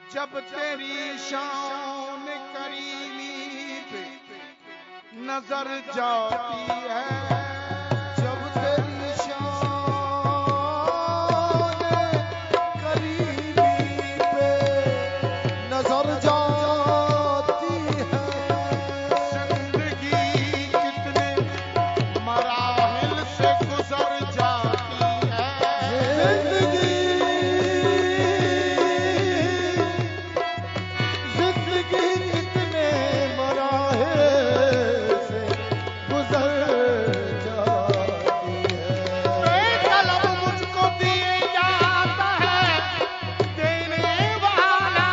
جب تیری شان کریمی پہ نظر جاتی ہے، جب تیری شان کریمی پہ نظر جاتی ہے، زندگی کتنے مراحل سے گزر جاتی ہے، زندگی کتنے مراحل سے گزر جاتی ہے، بے طلب مجھ کو دیے جاتا ہے دینے والا،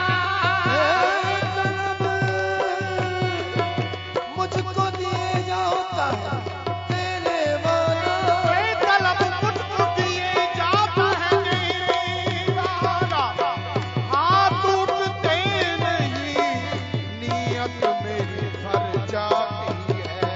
مجھ کو دیے جاتا ہے دینے والا، بے طلب مجھ کو دیے جاتا ہے دینے والا، ہاتھ اٹھتے نہیں نیت میری بھر جاتی ہے،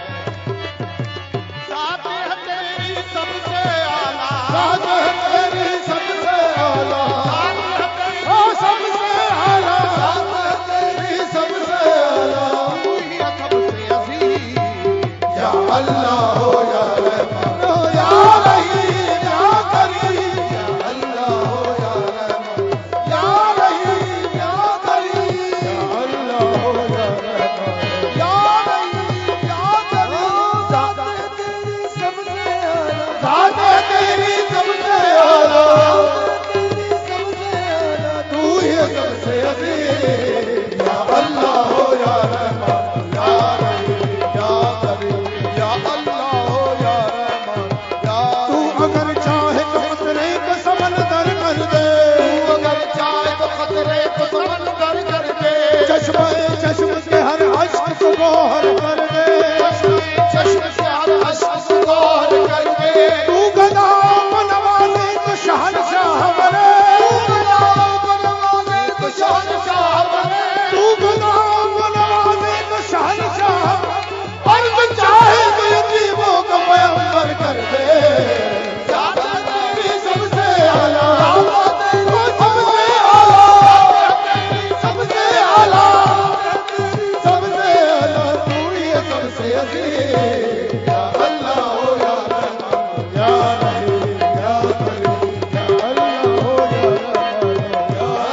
ذات ہے تیری سب سے اعلیٰ، ذات ہے تیری سب سے اعلیٰ، ذات ہے تیری او سب سے اعلیٰ، ذات ہے تیری سب سے اعلیٰ، تو ہی ہے سب سے عظیم، یا اللہ ہو یا رحمان ہو یا رحیم یا کریم، یا اللہ ہو یا رحمان یا رحیم یا کریم، یا اللہ ہو یا رحمان یا رحیم یا کریم، ذات ہے تیری سب سے اعلیٰ، ذات ہے تیری سب سے اعلیٰ، تیری سب سے اعلیٰ، تو ہی ہے سب سے عظیم، یا اللہ ہو یا رحمان یا رحیم یا کریم، یا اللہ ہو یا رحمان یا تو اگر چاہے تو خطرے کو سمندر کر دے، تو اگر چاہے تو خطرے کو سمندر کر دے، چشم کے ہر اشک کو گوہر کر دے، چشم کے ہر اشک کو گوہر کر دے، تو گدا کو نوازے تو شہنشاہ بنے، تو گدا کو نوازے تو شہنشاہ بنے، تو گدا کو نوازے تو شہنشاہ، اور جو چاہے تو یتیموں کو پیغمبر کر دے، ذات ہے تیری سب سے اعلیٰ، ذات ہے تیری سب سے اعلیٰ، سب سے اعلیٰ، سب سے اعلیٰ، تو ہی ہے سب سے عظیم، یا اللہ ہو یا رحمان یا رحیم یا کریم، یا اللہ ہو یا رحمان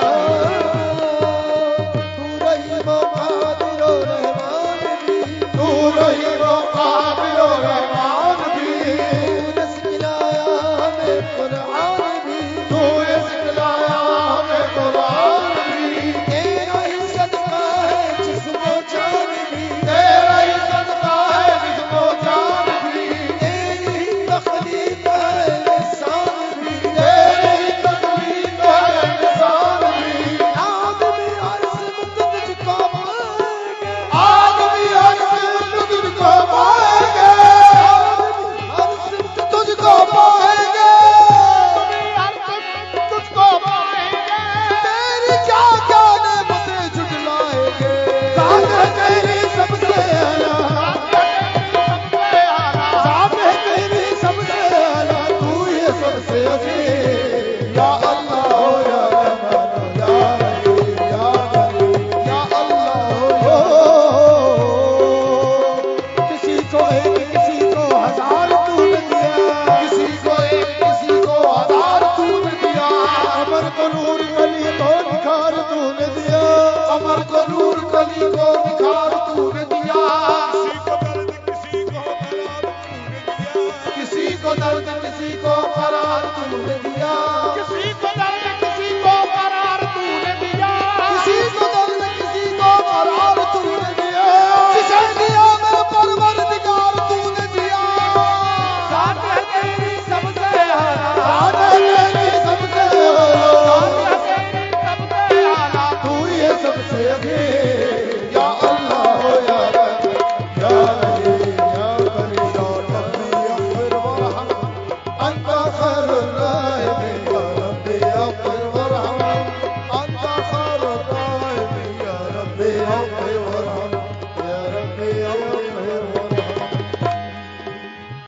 یا تو رحیم و قادر و رحمان بھی، تو رحیم و قادر و رحمان بھی، تو نے سکھلایا ہمیں قرآن بھی، تو نے سکھلایا ہمیں قرآن بھی، تیرا ہی صدقہ ہے جسم و جان بھی، تیرا ہی صدقہ ہے جسم و جان بھی، تیری ہی تخلیق ہے انسان بھی، تیری ہی تخلیق ہے انسان بھی، آدمی عرض میں تجھ کو پائیں گے، آدمی عرض میں تجھ کو پائیں گے، عرض میں تجھ کو پائیں گے، تجھ کو پائیں گے، تیری کیا کیا نعمتیں جھٹلائیں گے، ذات ہے تیری سب سے اعلیٰ، ذات ہے تیری سب سے اعلیٰ، تو ہی ہے سب سے عظیم، یا اللہ ہو یا رحمان یا رحیم یا کریم، یا اللہ ہو، کسی کو ایک کسی کو ہزار تو نے دیا، کسی کو ایک کسی کو ہزار تو نے دیا، امر کو نور کلی کو نکھار تو نے دیا، امر کو نور کلی کو